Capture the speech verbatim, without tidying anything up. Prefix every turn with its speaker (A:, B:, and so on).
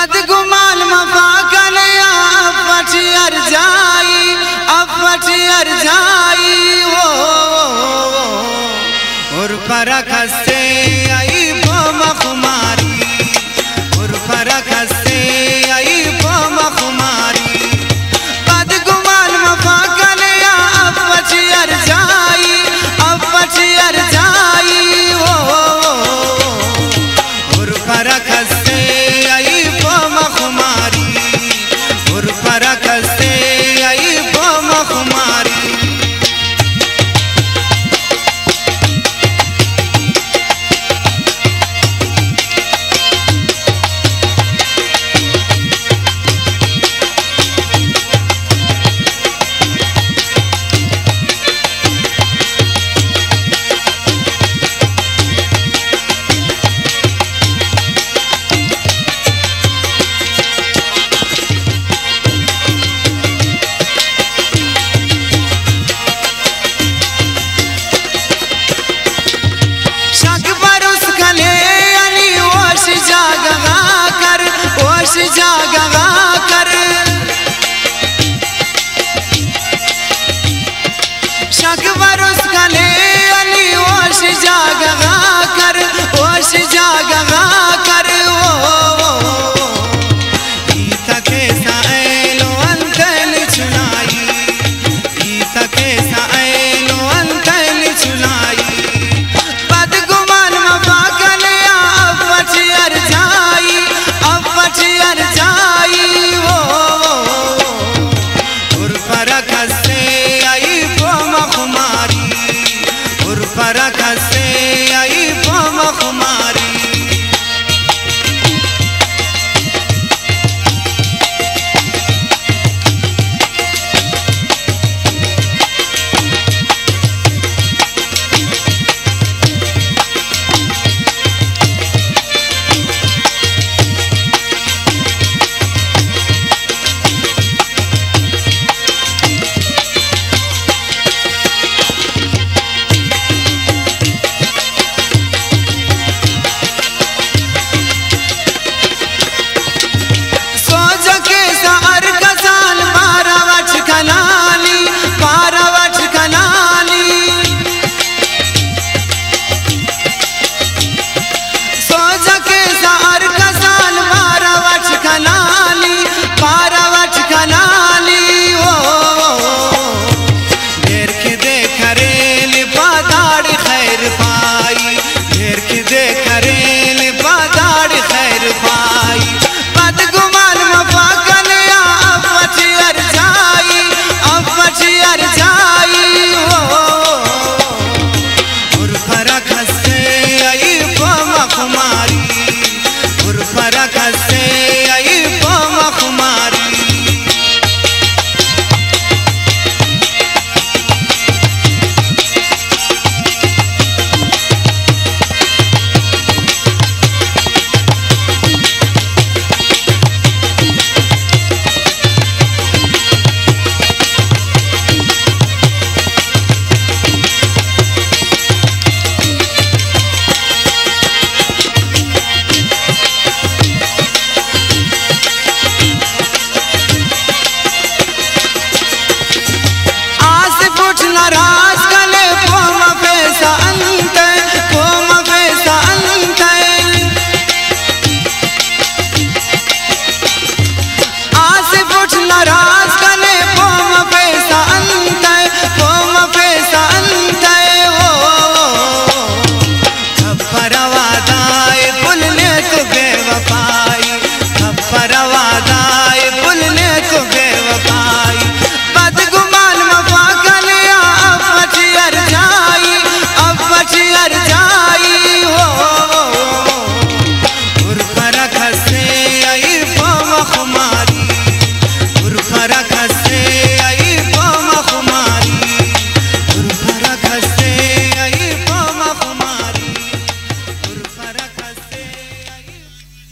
A: बदगुमान मफाकन अफटियर जाई अफटियर जाई वो और परख से आई बमखुमारी और परख से आई बमखुमारी बदगुमान मफाकन अफटियर जाई अफटियर जाई वो और परख से आई बमखुमारी और परख से आई बमखुमारी। जागा कर शक बरस गले अली ओश जागा कर ओश जागा कर वो ईता के साएलो अंतल चुनाई ईता के साएलो अंतल चुनाई बदगुमान मफाकन अफटियर जाई अफटियर जाई वो और परख से आई बमखुमारी और परख से आई बमखुमारी। परख से